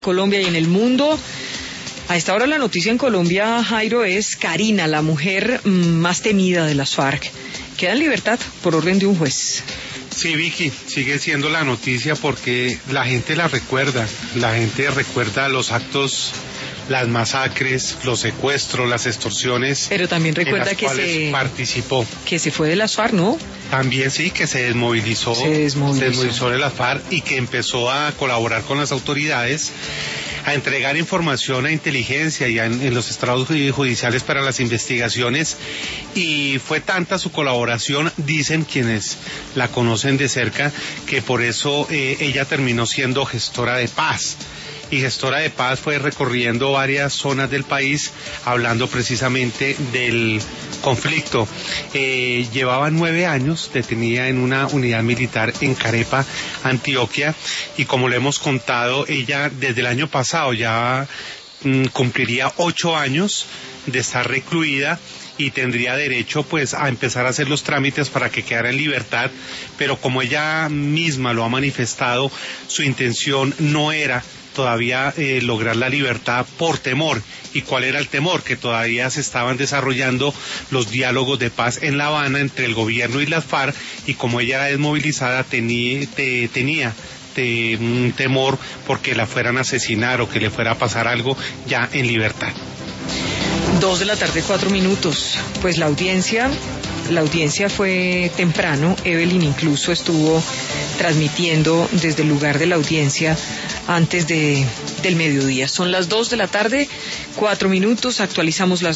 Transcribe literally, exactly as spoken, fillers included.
Colombia y en el mundo. A esta hora la noticia en Colombia, Jairo, es Karina, la mujer más temida de las FARC. Queda en libertad por orden de un juez. Sí, Vicky, sigue siendo la noticia porque la gente la recuerda, la gente recuerda los actos, las masacres, los secuestros, las extorsiones. Pero también recuerda en las que se participó. Que se fue de las FARC, ¿no? También sí, que se desmovilizó, se desmovilizó. se desmovilizó de las FARC y que empezó a colaborar con las autoridades, a entregar información a inteligencia y a, en, en los estrados judiciales para las investigaciones, y fue tanta su colaboración, dicen quienes la conocen de cerca, que por eso eh, ella terminó siendo gestora de paz. Y gestora de paz fue recorriendo varias zonas del país hablando precisamente del conflicto. Eh, llevaba nueve años detenida en una unidad militar en Carepa, Antioquia, y como le hemos contado, ella desde el año pasado ya mm, cumpliría ocho años de estar recluida y tendría derecho pues a empezar a hacer los trámites para que quedara en libertad, pero como ella misma lo ha manifestado, su intención no era todavía eh, lograr la libertad por temor. ¿Y cuál era el temor? Que todavía se estaban desarrollando los diálogos de paz en La Habana entre el gobierno y las FARC, y como ella era desmovilizada tenía, te, tenía te, un temor porque la fueran a asesinar o que le fuera a pasar algo ya en libertad. Dos de la tarde, cuatro minutos. Pues la audiencia, la audiencia fue temprano. Evelyn incluso estuvo transmitiendo desde el lugar de la audiencia antes de, del mediodía. Son las dos de la tarde, cuatro minutos. Actualizamos las